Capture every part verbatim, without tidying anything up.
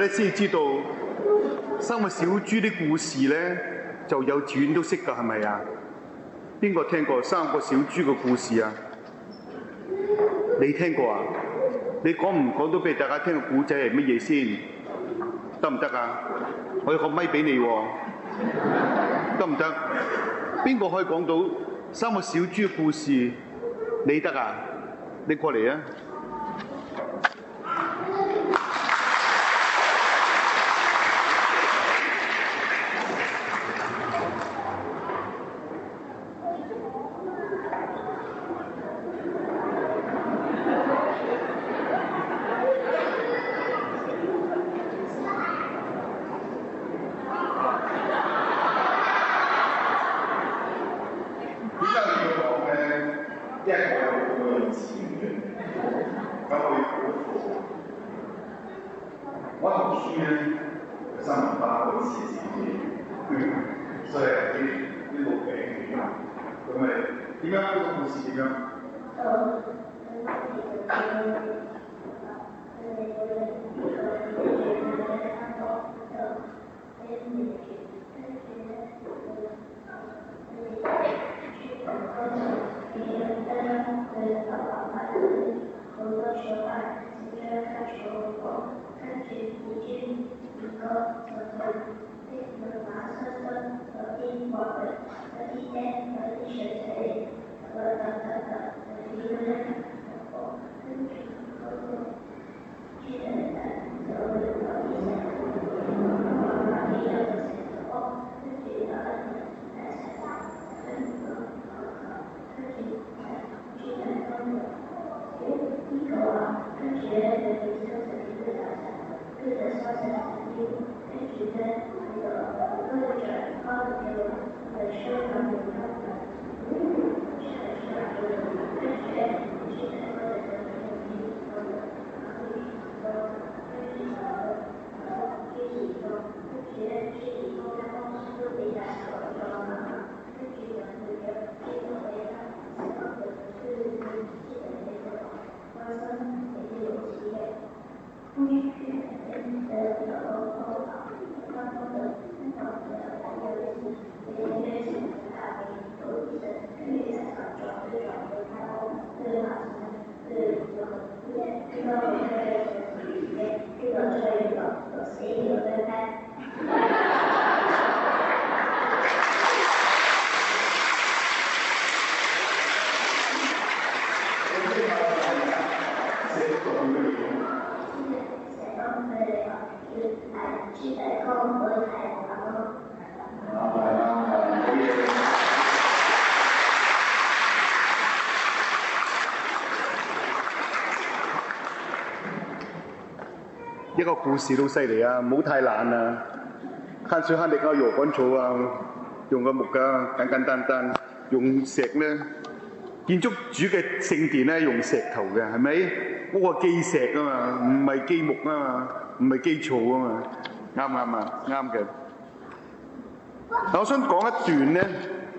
咧先知道三個小豬啲故事咧，就幼稚園都識㗎，係咪啊？邊個聽過三個小豬嘅故事啊？你聽過啊？你講唔講到俾大家聽個故仔係乜嘢先？得唔得啊？我有個咪俾你喎，得唔得？邊個可以講到三個小豬嘅故事？你得啊？你過嚟啊！一個故事都犀利啊！唔好太懶啊！慳水慳力啊！禾稈草啊，用個木架簡簡單單，用石咧，建築主嘅聖殿咧用石頭嘅，係咪？嗰個基石啊嘛，唔係基木啊嘛，唔係基草啊嘛，啱唔啱啊？啱嘅。嗱，我想講一段咧，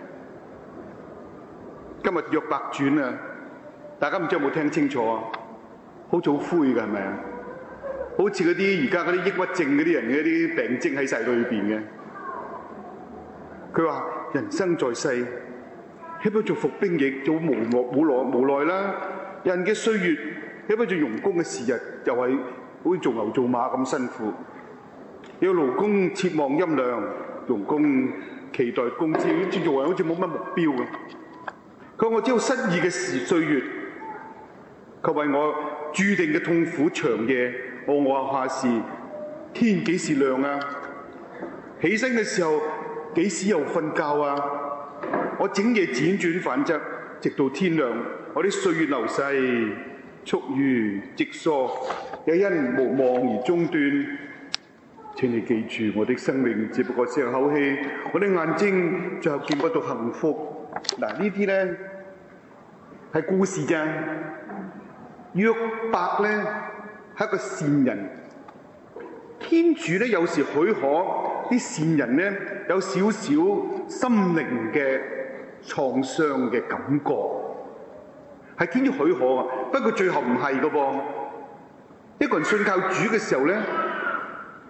今日約伯傳啊，大家唔知有冇聽清楚啊？好似好灰㗎，係咪啊？好似嗰啲而家嗰啲抑鬱症嗰啲人嘅啲病徵喺晒裏邊嘅。佢話：人生在世，豈不做服兵役，做無奈無奈無奈啦。人嘅歲月，豈不做傭工嘅時日，又係好似做牛做馬咁辛苦。有勞工切望陰涼，傭工期待工資，好似做人好似冇乜目標咁。佢話：我只有失意嘅時歲月，佢為我注定嘅痛苦長夜。我我下時天幾時亮啊？起身嘅時候幾時又瞓覺啊？我整夜輾轉反側，直到天亮。我啲歲月流逝，速如直梭，也因無望而中斷。請你記住，我的生命只不過是口氣，我的眼睛最後見不到幸福。嗱，呢啲咧係故事啫。約伯咧係一個善人，天主咧有時許可啲善人咧有少少心靈嘅創傷嘅感覺，係天主許可啊。不過最後唔係噶噃，一個人信靠主嘅時候咧，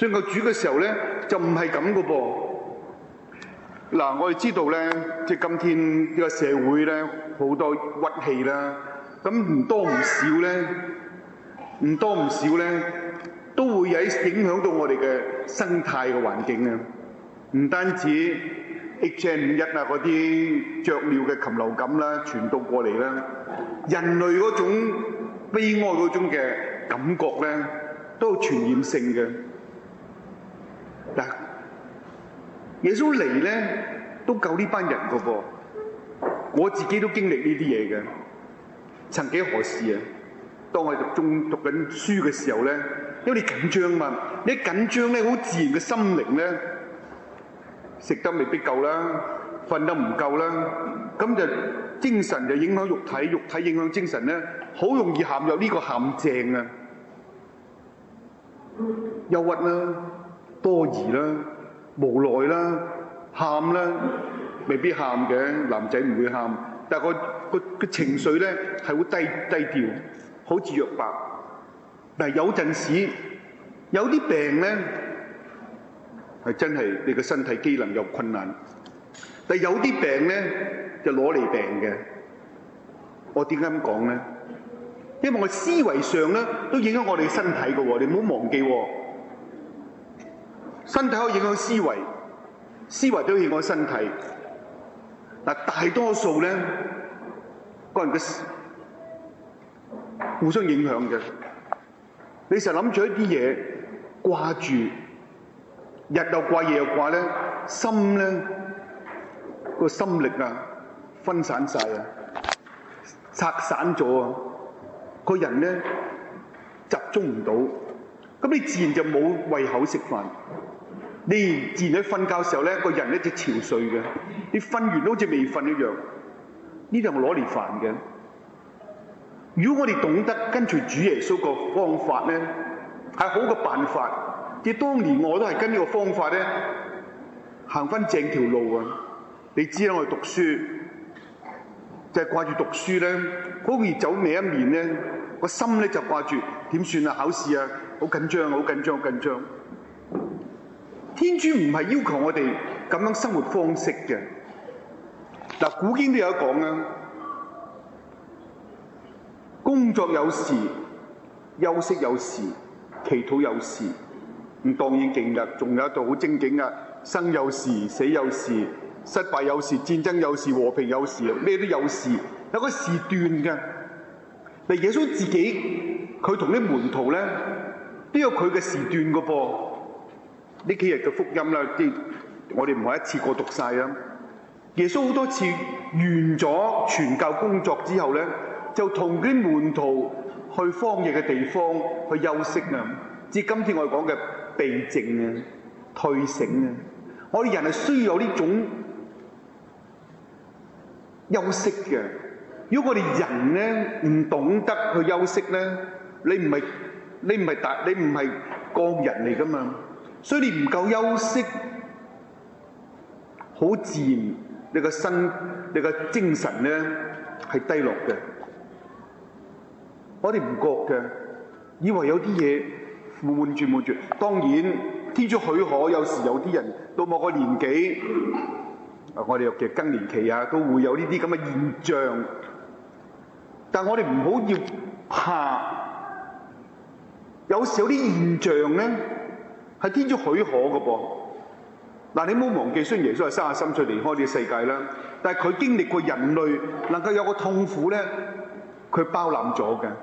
信靠主嘅時候咧，就唔係咁嘅噃。嗱，我哋知道咧，即係今天呢個社會咧，好多鬱氣啦。咁唔多唔少咧，唔多唔少咧，都會有影響到我哋嘅生態嘅環境啊。唔單止 H N 五一啊嗰啲雀鳥嘅禽流感啦，傳到過嚟啦，人類嗰種悲哀嗰種嘅感覺咧，都有傳染性嘅。嗱，耶穌嚟咧都救呢班人㗎噃，我自己都經歷呢啲嘢嘅。曾幾何時啊，當我哋讀中讀緊書嘅時候咧，因為你緊張嘛，你緊張咧，好自然嘅心靈咧，食得未必夠啦，瞓得唔夠啦，咁就精神就影響肉體，肉體影響精神咧，好容易陷入呢個陷阱啊！憂鬱啦，多疑啦，無奈啦，喊啦，未必喊嘅，男仔唔會喊。但係個個個情緒咧係好低低調，好似約伯。但係有陣時有啲病咧係真係你個身體機能有困難，但係有啲病咧就攞嚟病嘅。我點解咁講咧？因為我思維上咧都影響我哋身體嘅喎，你唔好忘記喎。身體可以影響思維，思維都影響身體。嗱，大多數咧，個人嘅互相影響嘅。你成日諗住一啲嘢，掛住，日又掛，夜又掛咧，心咧個心力啊分散晒啊，拆散咗啊，個人咧集中唔到，咁你自然就冇胃口食飯。你自然喺瞓覺嘅時候咧，個人咧就憔悴嘅。你瞓完都好似未瞓一樣。呢啲係我攞嚟煩嘅。如果我哋懂得跟隨主耶穌個方法咧，係好嘅辦法。即係當年我都係跟呢個方法咧，行翻正條路啊！你知啦，我哋讀書就係掛住讀書咧，好容易走歪一面咧，個心咧就掛住點算啊？考試啊，好緊張，好緊張，好緊張。天主唔係要求我哋咁樣生活方式嘅。嗱，古經都有講啊，工作有時，休息有時，祈禱有時。咁當然勁啦，仲有一度好精警啊，生有時，死有時，失敗有時，戰爭有時，和平有時，咩都有時，有個時段嘅。但耶穌自己佢同啲門徒咧都有佢嘅時段嘅噃。呢幾日嘅福音啦，啲我哋唔係一次過讀晒啊。耶穌好多次完咗傳教工作之後咧，就同啲門徒去荒野嘅地方去休息啊。至今天我哋講嘅避靜啊、退省啊，我哋人係需要有呢種休息嘅。如果我哋人咧唔懂得去休息咧，你唔係你唔係大你唔係個人嚟噶嘛。所以你唔夠休息，好自然你個身、你個精神咧係低落嘅。我哋唔覺嘅，以為有啲嘢悶住悶住。當然，天主許可，有時有啲人到某個年紀，啊，我哋尤其更年期啊，都會有呢啲咁嘅現象。但我哋唔好要怕，有時有啲現象咧。係天主許可嘅噃，嗱，你唔好忘記，雖然耶穌係三十三歲離開呢個世界啦，但係佢經歷過人類能夠有個痛苦咧，佢包攬咗嘅。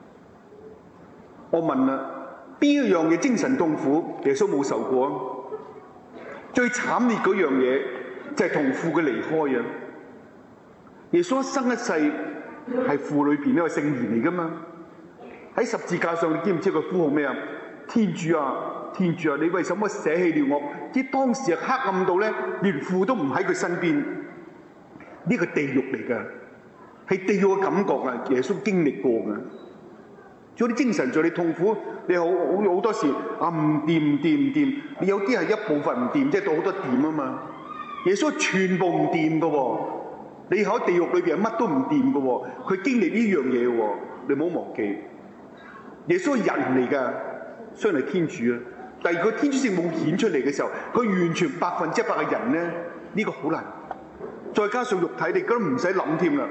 我問啦，邊一樣嘢精神痛苦耶穌冇受過啊？最慘烈嗰樣嘢就係同父嘅離開啊！耶穌一生一世係父裏邊一個聖言嚟噶嘛？喺十字架上，你知唔知佢呼號咩啊？天主啊！天主啊！你為什麼捨棄了我？即係當時係黑暗到咧，連父都唔喺佢身邊。呢個地獄嚟㗎，係地獄嘅感覺啊！耶穌經歷過㗎。仲有啲精神上你痛苦，你好好好多時啊唔掂唔掂唔掂。你有啲係一部分唔掂，即係到好多掂啊嘛。耶穌全部唔掂㗎喎，你喺地獄裏邊係乜都唔掂㗎喎。佢經歷呢樣嘢喎，你唔好忘記。耶穌係人嚟㗎，雖然係天主啊。 第二個天主性冇顯出嚟嘅時候，佢完全百分之一百嘅人咧，呢、這個好難。再加上肉體，你根本唔使諗添啦，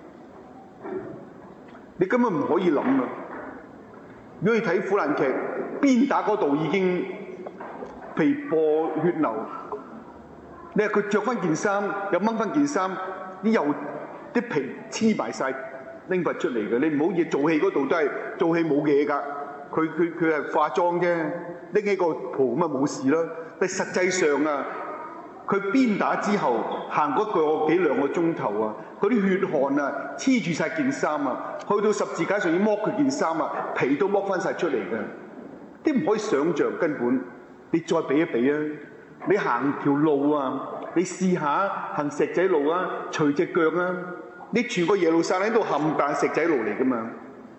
你根本唔可以諗啦。如果你睇苦難劇，鞭打嗰度已經皮破血流，你話佢着翻件衫，又掹翻件衫，啲油啲皮黐埋晒拎拔出嚟嘅。你唔好以為做戲嗰度都係做戲冇嘢㗎，佢佢佢係化妝啫，拎起個袍咁啊冇事啦。但係實際上啊，佢鞭打之後行嗰個幾兩個鐘頭啊，嗰啲血汗啊黐住晒件衫啊，去到十字架上要剝佢件衫啊，皮都剝翻晒出嚟嘅，啲唔可以想像根本。你再比一比啊，你行條路啊，你試下行石仔路啊，除隻腳啊，你全個耶路撒冷喺度冚唪唥石仔路嚟噶嘛？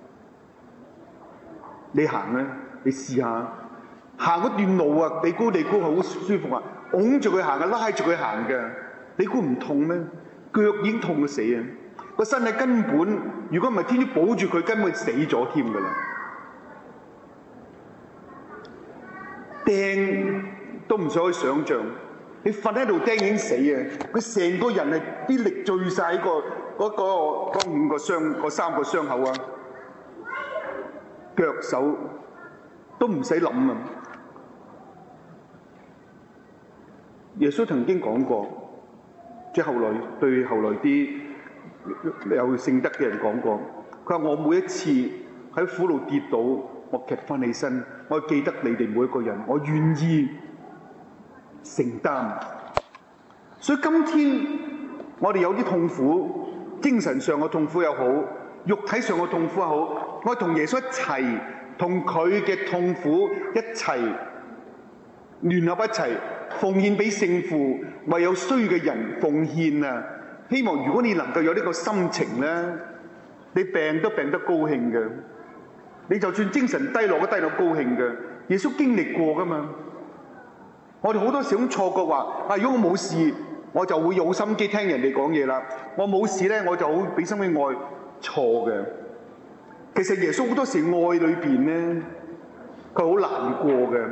你行啊，你試下行嗰段路啊，地高地高好舒服啊，擁住佢行啊，拉住佢行嘅，你估唔痛咩？腳已經痛到死啊！個身體根本，如果唔係天主保住佢，根本死咗添㗎啦。釘都唔想去想像，你瞓喺度釘已經死啊！佢成個人係啲力聚晒喺個嗰個嗰五個傷嗰三個傷口啊，腳手都唔使諗啊！耶穌曾經講過，即係後來對後來啲有聖德嘅人講過，佢話我每一次喺苦路跌倒，我趌翻起身，我記得你哋每一個人，我願意承擔。所以今天我哋有啲痛苦，精神上嘅痛苦又好，肉體上嘅痛苦又好，我同耶穌一齊，同佢嘅痛苦一齊聯合一齊，奉獻俾聖父，為有需要嘅人奉獻啊！希望如果你能夠有呢個心情咧，你病都病得高興嘅。你就算精神低落都低落高興嘅，耶穌經歷過噶嘛。我哋好多時咁錯覺話，啊如果我冇事，我就會有心機聽人哋講嘢啦。我冇事咧，我就好俾心機愛，錯嘅。其實耶穌好多時愛裏邊咧，佢好難過嘅。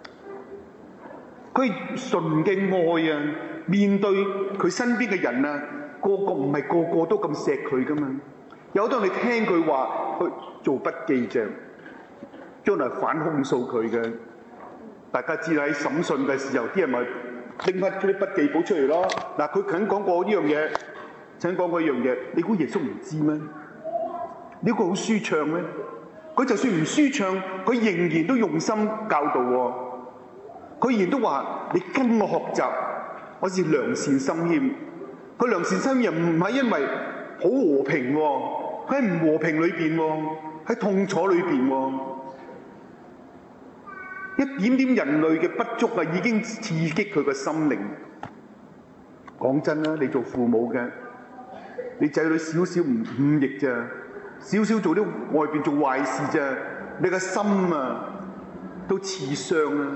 佢純嘅愛啊，面對佢身邊嘅人啊，個個唔係個個都咁錫佢噶嘛。有當你聽佢話去做筆記啫，將來反控訴佢嘅。大家知啦，喺審訊嘅時候，啲人咪拎翻啲筆記簿出嚟咯。嗱，佢曾經講過呢樣嘢，曾經講過呢樣嘢，你估耶穌唔知咩？呢個好舒暢咩？佢就算唔舒暢，佢仍然都用心教導喎。佢仍然都話：你跟我學習，我是良善心謙。佢良善心謙唔係因為好和平喎，佢喺唔和平裏邊喎，喺痛楚裏邊喎。一點點人類嘅不足啊，已經刺激佢個心靈。講真啦，你做父母嘅，你仔女少少唔忤逆咋，少少做啲外邊做壞事咋，你個心啊都刺傷啦。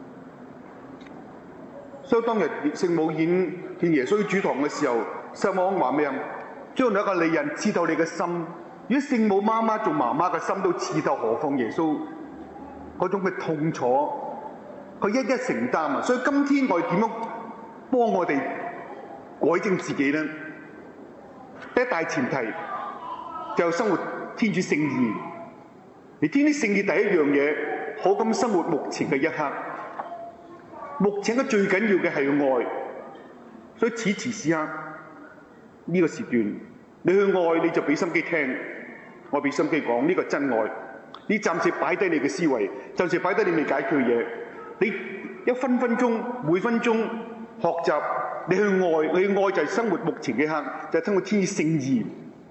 所以當日聖母顯見耶穌喺主堂嘅時候，聖母話咩啊？將來一個利刃刺透你嘅心。如果聖母媽媽做媽媽嘅心都刺透，何況耶穌嗰種嘅痛楚，佢一一承擔啊！所以今天我哋點樣幫我哋改正自己咧？第一大前提就係生活天主聖意。而天主聖意第一樣嘢，好咁生活目前嘅一刻。目前嘅最緊要嘅係愛，所以此時此刻呢個時段，你去愛你就俾心機聽，我俾心機講呢個真愛。你暫時擺低你嘅思維，暫時擺低你未解決嘅嘢，你一分分鐘每分鐘學習，你去愛，你去愛就係生活目前嘅刻，就係生活天主聖意。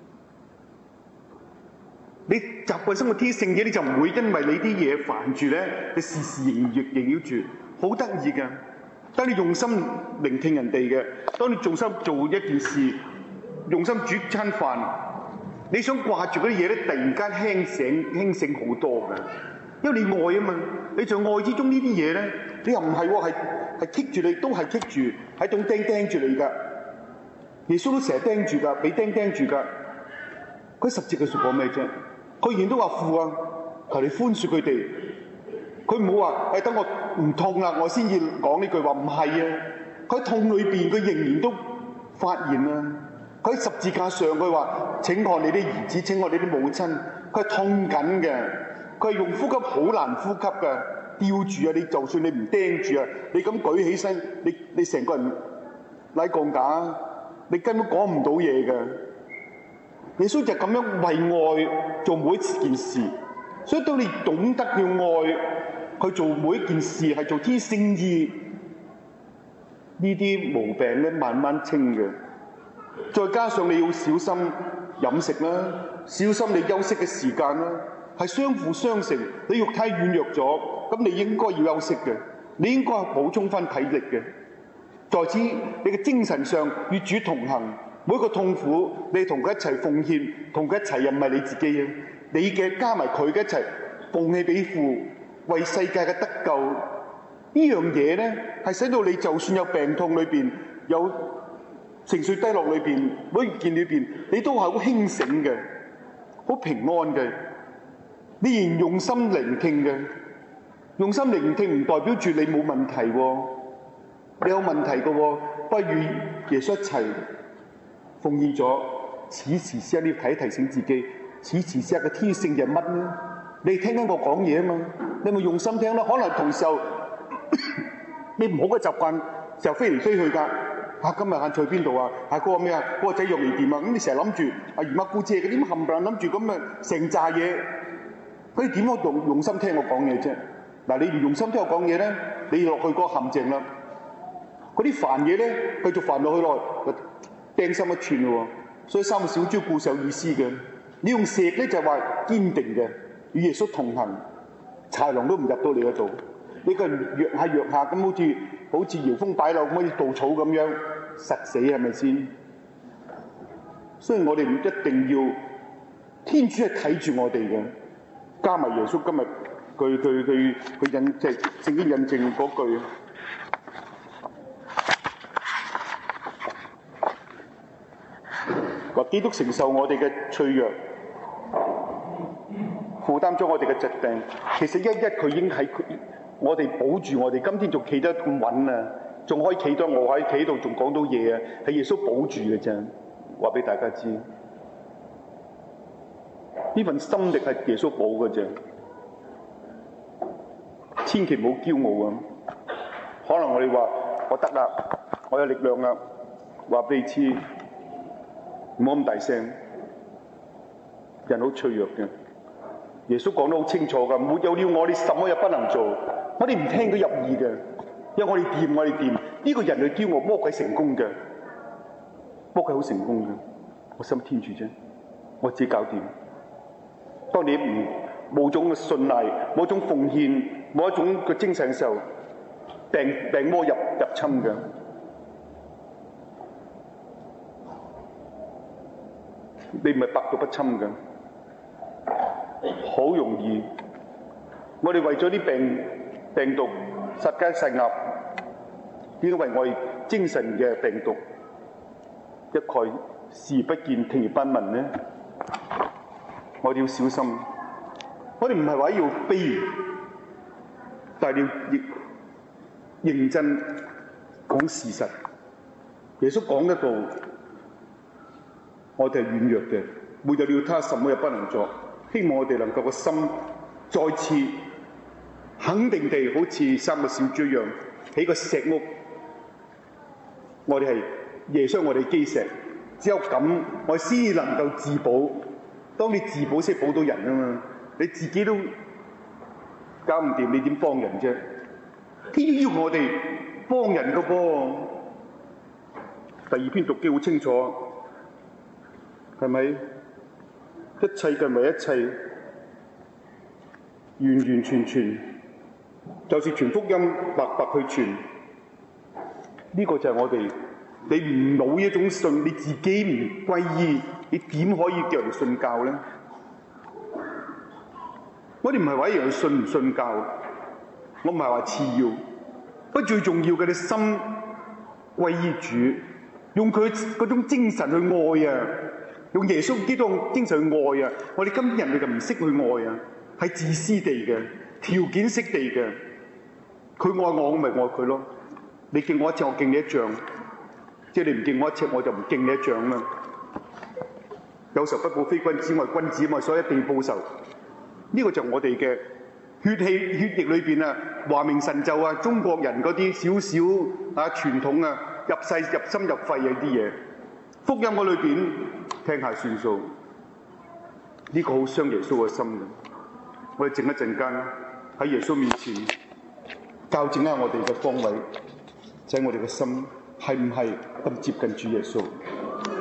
你習慣生活天主聖意，你就唔會因為你啲嘢煩住咧，你時時縈縈縈繞住。好得意嘅，當你用心聆聽人哋嘅，當你用心做一件事，用心煮餐飯，你想掛住嗰啲嘢咧，突然間輕醒輕醒好多嘅，因為你愛啊嘛。你在愛之中呢啲嘢咧，你又唔係喎，係係棘住你，都係棘住，係種釘釘住你㗎。耶穌都成日釘住㗎，俾釘釘住㗎。佢十字嘅説講咩啫？佢仍然都話父啊，求你寬恕佢哋。 佢唔好話誒等我唔痛啦，我先至講呢句話。唔係啊，佢喺痛裏邊，佢仍然都發現啊。佢喺十字架上，佢話：請看你啲兒子，請看你啲母親。佢係痛緊嘅，佢係用呼吸好難呼吸嘅，吊住啊！你就算你唔釘住啊，你咁舉起身，你你成個人拉鋼架，你根本講唔到嘢嘅。耶穌就咁樣為愛做每一件事，所以當你懂得要愛去做每一件事，係做天聖意，呢啲毛病咧慢慢清嘅。再加上你要小心飲食啦，小心你休息嘅時間啦，係相輔相成。你肉體軟弱咗，咁你應該要休息嘅，你應該補充翻體力嘅。在此，你嘅精神上與主同行，每一個痛苦你同佢一齊奉獻，同佢一齊又唔係你自己啊，你嘅加埋佢嘅一齊奉獻俾父，為世界嘅得救。呢樣嘢咧係使到你就算有病痛裏邊，有情緒低落裏邊，每一件裏邊，你都係好輕醒嘅，好平安嘅。你仍用心聆聽嘅，用心聆聽唔代表住你冇問題喎，你有問題嘅喎，不如耶穌一齊奉獻咗。此時此刻你要提提醒自己，此時此刻嘅天性係乜呢？你聽緊我講嘢啊嘛，你咪用心聽咯。可能同時候你唔好嘅習慣就飛嚟飛去㗎。啊！今日晏去邊度啊？係嗰個咩啊？嗰個仔用嚟掂啊！咁你成日諗住阿姨媽姑姐嗰啲冚唪唥諗住咁啊，成扎嘢，佢哋點樣用用心聽我講嘢啫？嗱，你唔用心聽我講嘢咧，你落去嗰個陷阱啦。嗰啲煩嘢咧，繼續煩落去落，掟心一寸咯。所以三個小豬故事有意思嘅。你用石咧就係話堅定嘅，與耶穌同行，豺狼都唔入到你嗰度。你個人弱下弱下咁，好似好似搖風擺柳咁，好似稻草咁樣實死，係咪先？所以我哋唔一定要，天主係睇住我哋嘅。加埋耶穌今日佢佢佢佢印即係聖經印證嗰句，話基督承受我哋嘅脆弱，負擔咗我哋嘅疾病。其實一一佢已經喺佢。我哋保住我哋，今天仲企得咁穩啊，仲可以企到我喺企度，仲講到嘢啊，係耶穌保住嘅啫。話俾大家知，呢份心力係耶穌保嘅啫，千祈唔好驕傲啊！可能我哋話我得啦，我有力量啦，話俾你知，唔好咁大聲，人好脆弱嘅。耶穌講得好清楚㗎，沒有了我，你什麼也不能做。我哋唔聽佢入耳嘅，因為我哋掂，我哋掂。呢個人類驕傲，魔鬼成功嘅，魔鬼好成功嘅。我心天住啫，我自己搞掂。當你唔冇種嘅信賴，冇種奉獻，冇一種嘅精神嘅時候，病病魔入入侵嘅。你唔係百毒不侵嘅，好容易。我哋為咗啲病病毒殺雞殺鴨，點解為我哋精神嘅病毒一概視而不見、聽而不聞呢？我哋要小心。我哋唔係話要悲，但係要認真講事實。耶穌講得到，我哋係軟弱嘅，沒有了他，什麼也不能做。希望我哋能夠個心再次肯定地，好似三個小豬一樣，起個石屋。我哋係耶穌，我哋基石，只有咁，我先能夠自保。當你自保先保到人啊嘛，你自己都搞唔掂，你點幫人啫？天主要我哋幫人噶噃。第二篇讀經好清楚，係咪？一切近為一切，完完全全，就是傳福音，白白去傳。呢、這個就係我哋，你唔冇一種信，你自己唔歸依，你點可以叫人信教咧？我哋唔係話一樣信唔信教，我唔係話次要，不過最重要嘅你心歸依主，用佢嗰種精神去愛啊！用耶穌基督精神去愛啊！我哋今日人類就唔識去愛啊，係自私地嘅。 條件式地嘅。佢愛我，我咪愛佢咯。你敬我一尺，我敬你一丈。即係你唔敬我一尺，我就唔敬你一丈啦。有仇不報非君子，我係君子嘛，所以一定要報仇。呢個就係我哋嘅血氣血液裏邊啊，華明神咒啊，中國人嗰啲少少啊傳統啊，入世入心入肺嘅啲嘢。福音嗰裏邊聽下算數。呢、這個好傷耶穌嘅心嘅。我哋靜一陣間喺耶穌面前校正下我哋嘅方位，就係、是、我哋嘅心係唔係咁接近主耶穌？